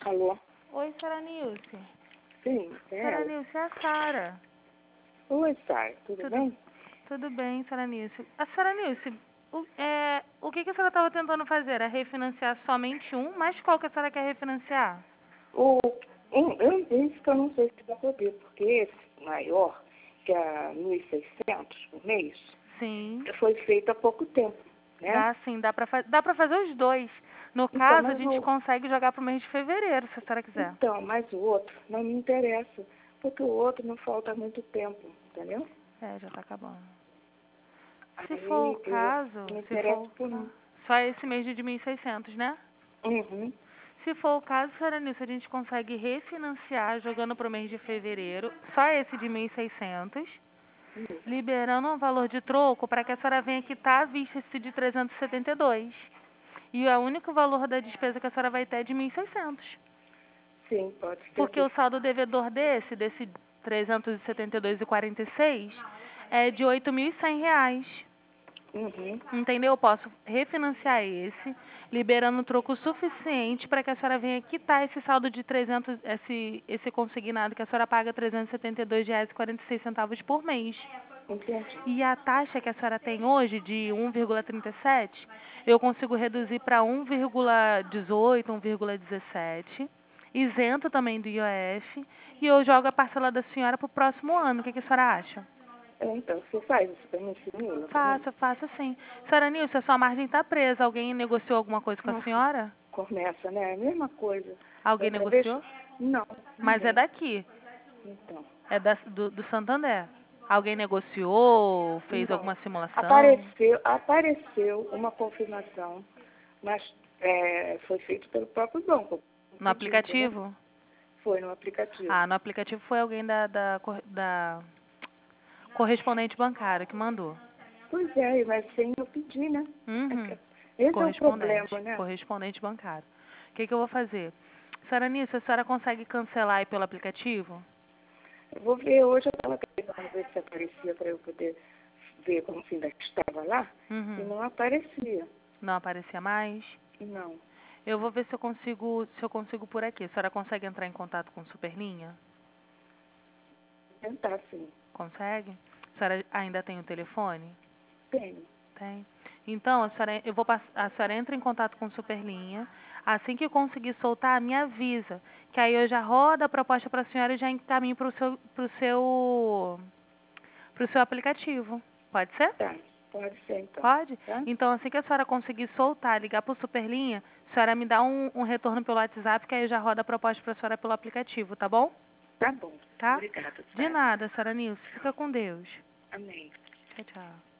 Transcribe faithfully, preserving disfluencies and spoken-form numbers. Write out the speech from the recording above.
Alô? Oi, Sara Nilce. Sim, é Sara ela. Nilce, é a Sara. Oi, Sara, tudo, Tudo, bem? tudo bem, Sara Nilce. A Sara Nilce, o, é, o que, que a senhora estava tentando fazer? É refinanciar somente um, mas qual que a senhora quer refinanciar? O, um, eu disse que eu não sei se vai poder, porque esse maior, que é mil e seiscentos por mês, Sim. foi feito há pouco tempo, né? Dá sim, dá pra, fa dá pra fazer os dois. No Então, caso, a mas gente o, consegue jogar pro mês de fevereiro, se a senhora quiser. então, mas o outro não me interessa, porque o outro não falta muito tempo, entendeu? É, já tá acabando. Se for o Aí eu caso, me se for interesso o por ca- um. só esse mês de mil e seiscentos, né? Uhum. Se for o caso, Sra. Nilce, a gente consegue refinanciar jogando para o mês de fevereiro, só esse de mil e seiscentos, Isso. liberando um valor de troco para que a senhora venha quitar à vista esse de trezentos e setenta e dois. E o único valor da despesa que a senhora vai ter é de mil e seiscentos. Sim, pode ser. Porque o saldo devedor desse, desse trezentos e setenta e dois e quarenta e seis, é de oito mil e cem reais. Uhum. Entendeu? Eu posso refinanciar esse, liberando um troco suficiente para que a senhora venha quitar esse saldo de trezentos, esse, esse consignado que a senhora paga trezentos e setenta e dois reais e quarenta e seis centavos por mês. Entendi. E a taxa que a senhora tem hoje, de um vírgula trinta e sete, eu consigo reduzir para um vírgula dezoito, um vírgula dezessete, isento também do I O F, e eu jogo a parcela da senhora para o próximo ano. O que, que a senhora acha? É, então, você faz isso para mim, menina, para mim? Faça, faça sim. Senhora Nilce, a sua margem está presa. Alguém negociou alguma coisa com a Nossa, senhora? começa, né? É a mesma coisa. Alguém Outra vez, negociou? não, Mas é ninguém. daqui. Então, É da, do, do Santander. Alguém negociou? Fez não. alguma simulação? Apareceu, apareceu uma confirmação, mas é, foi feito pelo próprio banco. No Pediu, entendeu? aplicativo? Foi no aplicativo. Ah, no aplicativo foi alguém da, da, cor- da correspondente bancária que mandou. Pois é, mas sem eu pedir, né? É Uhum. que- Esse é o problema, Correspondente. né? Correspondente bancário. O que, que eu vou fazer? Senhora Nilce, a senhora consegue cancelar aí pelo aplicativo? Eu vou ver, hoje eu estava tentando ver se aparecia para eu poder ver como se ainda estava lá, e Uhum. não aparecia. Não aparecia mais? Não. Eu vou ver se eu consigo, se eu consigo por aqui. A senhora consegue entrar em contato com Superlinha? Tentar sim. Consegue? A senhora ainda tem o telefone? Tenho. Tem. Então, a senhora, eu vou pass- a senhora entra em contato com Superlinha. Assim que eu conseguir soltar, me avisa. Que aí eu já rodo a proposta para a senhora e já encaminho para o seu, pro seu, pro seu aplicativo. Pode ser? Tá. Pode ser então. Pode? Tá? Então, assim que a senhora conseguir soltar, ligar para o Superlinha, a senhora me dá um, um retorno pelo WhatsApp, que aí eu já rodo a proposta para a senhora pelo aplicativo, tá bom? Tá bom. Tá? Obrigada, De Sara. nada, Sara Nilce. Fica com Deus. Amém. Tchau, tchau.